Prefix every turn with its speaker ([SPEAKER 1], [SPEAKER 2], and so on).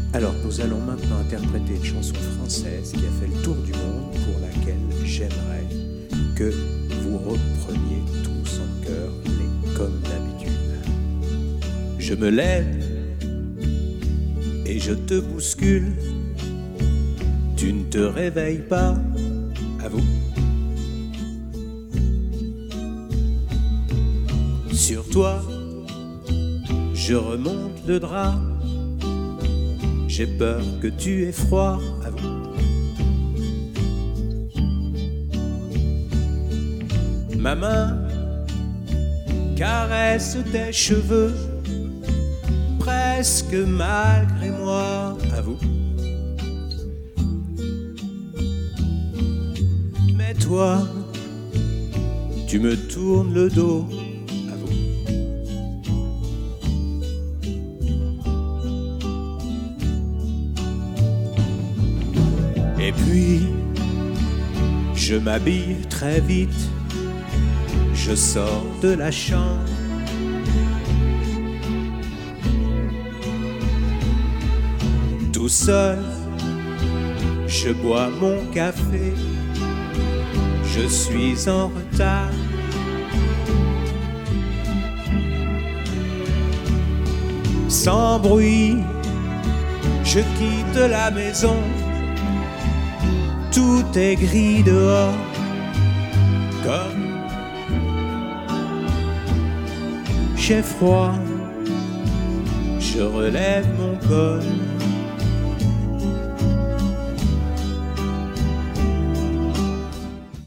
[SPEAKER 1] Alors, nous allons maintenant interpréter une chanson française qui a fait le tour du monde, pour laquelle j'aimerais que vous repreniez tous en chœur les comme d'habitude. Je me lève et je te bouscule. Tu ne te réveilles pas, à vous. Sur toi, je remonte le drap. J'ai peur que tu aies froid, à vous. Ma main caresse tes cheveux, presque malgré moi, à vous. Mais toi, tu me tournes le dos, à vous. Et puis, je m'habille très vite, je sors de la chambre. Tout seul, je bois mon café, je suis en retard. Sans bruit, je quitte la maison. Tout est gris dehors, comme j'ai froid, je relève mon col.